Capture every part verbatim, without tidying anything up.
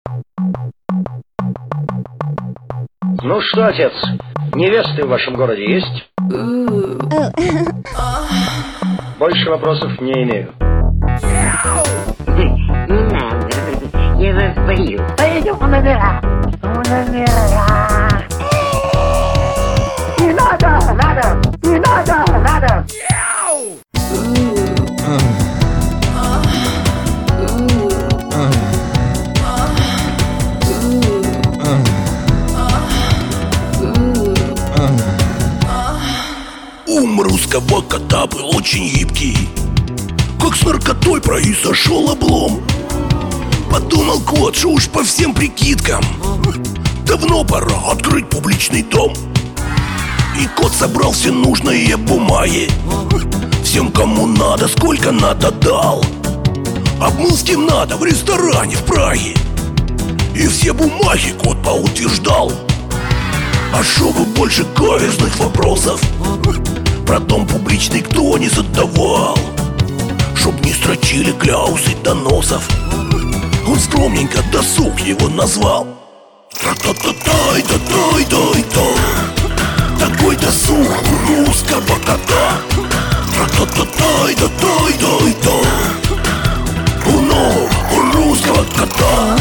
Ну что, отец, невесты в вашем городе есть? Больше вопросов не имею. Не надо, я вас боюсь. Пойдем по номерам. По номерам. Не надо, надо, не надо, надо. Ум русского кота был очень гибкий, как с наркотой произошел облом. Подумал кот, что уж по всем прикидкам давно пора открыть публичный дом. И кот собрал все нужные бумаги, всем, кому надо, сколько надо дал. Обмыл с кем надо в ресторане в Праге, и все бумаги кот поутверждал. А чтобы больше каверзных вопросов про дом публичный кто не задавал, чтоб не строчили кляусы доносов, он скромненько досуг его назвал. Тра-та-та-тай-та-тай-тай-та. Такой досуг у русского кота. Тра-та-та-тай-та-тай-тай-та. У нового, у русского кота.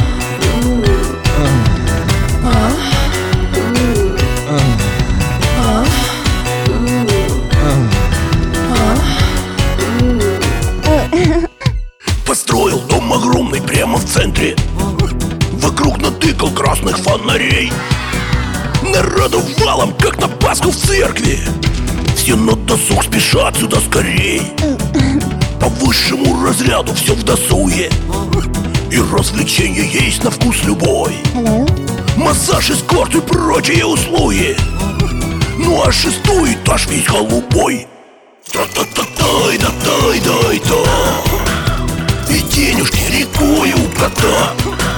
Построил дом огромный прямо в центре, вокруг натыкал красных фонарей. Народу валом, как на Пасху в церкви. Все на досуг спешат сюда скорей. По высшему разряду все в досуге, и развлечения есть на вкус любой. Массаж, эскорт и прочие услуги. Ну а шестой этаж весь голубой. Та-та-та-тай-да-тай-дай-та. И денежки рекой у кота.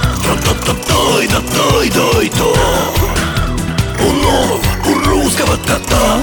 Та-та-та-тай-да-тай-дай-та. У нового, у русского кота.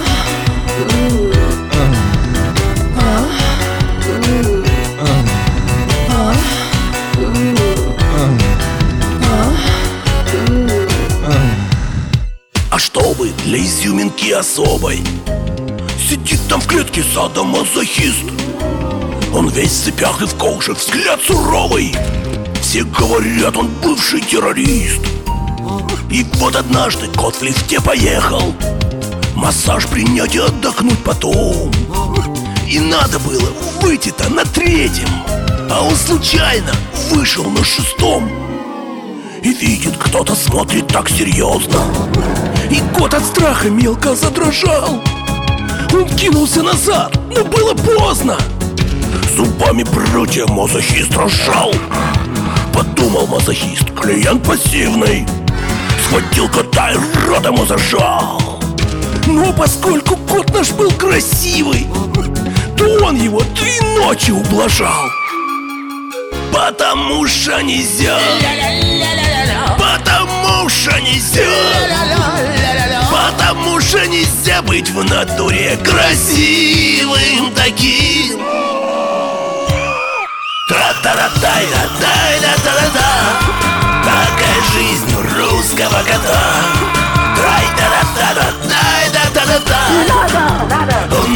А чтобы для изюминки особой сидит там в клетке садомазохист. Он весь в цепях и в коже, взгляд суровый. Все говорят, он бывший террорист. И вот однажды кот в лифте поехал массаж принять и отдохнуть потом. И надо было выйти-то на третьем, а он случайно вышел на шестом. И видит, кто-то смотрит так серьезно, и кот от страха мелко задрожал. Он кинулся назад, но было поздно. Зубами прутья мазохист разжал. Подумал мазохист, клиент пассивный. Схватил кота и рот ему зажал. Но поскольку кот наш был красивый, то он его три ночи ублажал. Потому что нельзя, потому что нельзя, потому что нельзя быть в натуре красивым таким. Тра-та-ра-тай-ра-тай-ра-та-ра-та. Такая жизнь у русского кота. Трай-та-ра-та-ра-тай-ра-та-ра-та.